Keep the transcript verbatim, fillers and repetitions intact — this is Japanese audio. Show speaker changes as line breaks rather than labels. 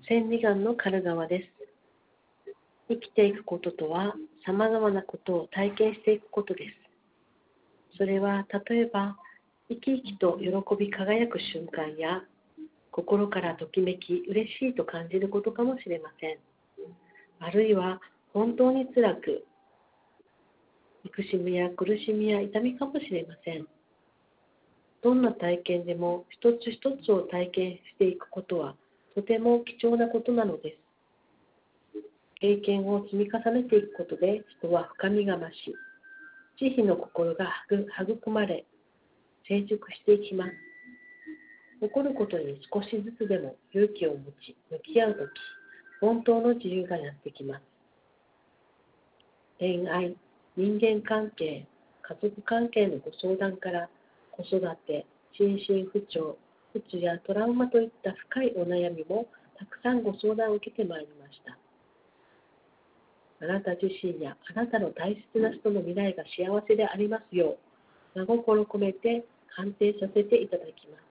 千里眼の狩る側です。生きていくこととは、さまざまなことを体験していくことです。それは例えば、生き生きと喜び輝く瞬間や、心からときめき嬉しいと感じることかもしれません。あるいは本当に辛く、憎しみや苦しみや痛みかもしれません。どんな体験でも一つ一つを体験していくことはとても貴重なことなのです。経験を積み重ねていくことで人は深みが増し、慈悲の心が育まれ、成熟していきます。起こることに少しずつでも勇気を持ち、向き合うとき、本当の自由がやってきます。恋愛、人間関係、家族関係のご相談から子育て、心身不調、うつやトラウマといった深いお悩みもたくさんご相談を受けてまいりました。あなた自身やあなたの大切な人の未来が幸せでありますよう、真心込めて鑑定させていただきます。